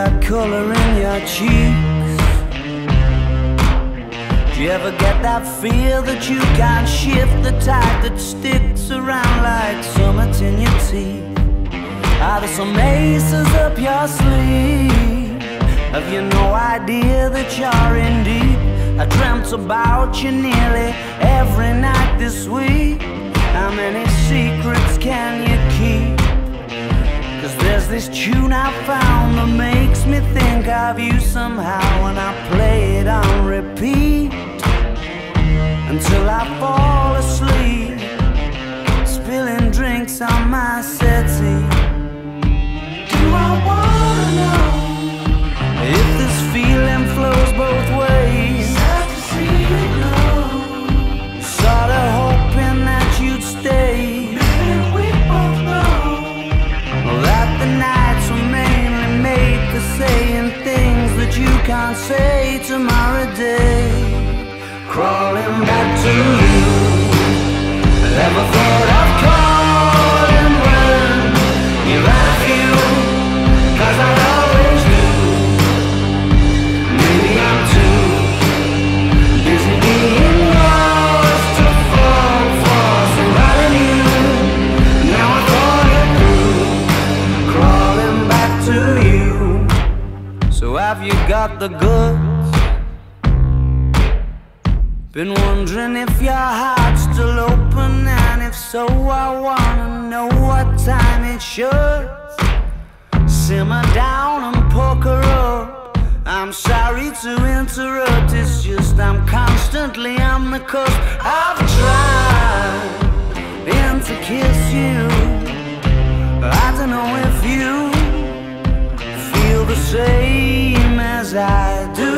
the color in your cheeks? Do you ever get that feel that you can't shift, the tide that sticks around like summits in your teeth? Are there some aces up your sleeve? Have you no idea that you're in deep? I dreamt about you nearly every night this week. How many secrets can you keep? 'Cause there's this tune I found that makes me think of you somehow, and I play it on repeat until I fall asleep, spilling drinks on my settee. Do I wanna know if this feeling flows both ways? Sad to see you go. Sorta hoping that you'd stay. Maybe we both know that the nights were mainly made for saying things that you can't say tomorrow day. Crawling back to you, never thought I'd calling when you laugh you, 'cause I always do. Maybe I'm too busy being lost to fall for somebody new. Now I thought it through, crawling back to you. So have you got the goods? Been wondering if your heart's still open, and if so, I wanna know what time it should. Simmer down and poker up. I'm sorry to interrupt, it's just I'm constantly on the cusp. I've tried to kiss you. I don't know if you feel the same as I do.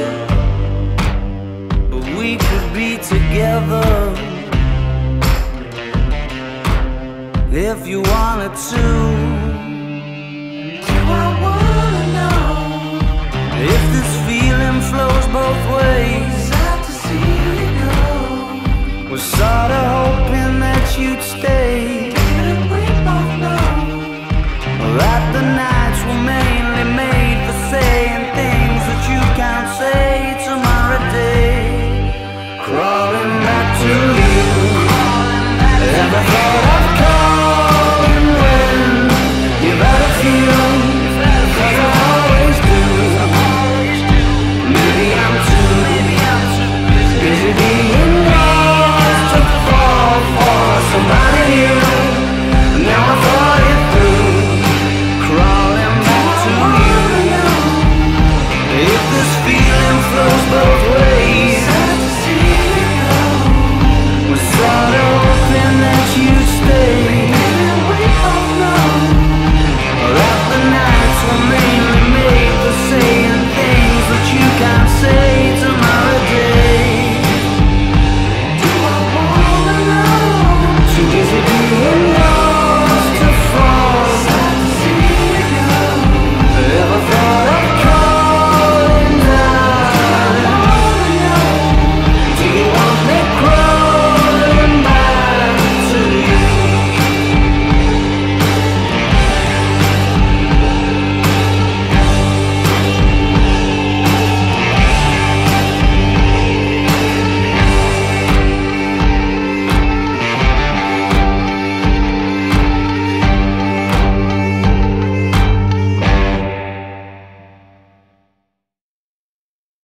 We could be together if you wanted to.